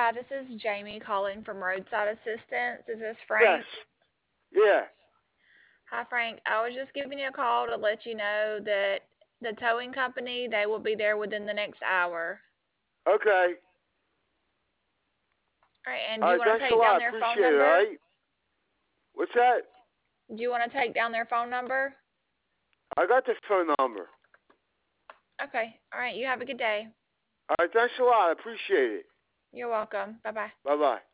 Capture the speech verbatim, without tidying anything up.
Hi, this is Jamie calling from Roadside Assistance. Is this Yes. Frank? Yeah. Hi, Frank. I was just giving you a call to let you know that the towing company, they will be there within the next hour. Okay. All right, and do All you right. want to Thanks a take down lot. their phone Appreciate it. All number? right. What's that? Do you want to take down their phone number? I got the phone number. Okay. All right, you have a good day. All right. Thanks a lot. I appreciate it. You're welcome. Bye-bye. Bye bye.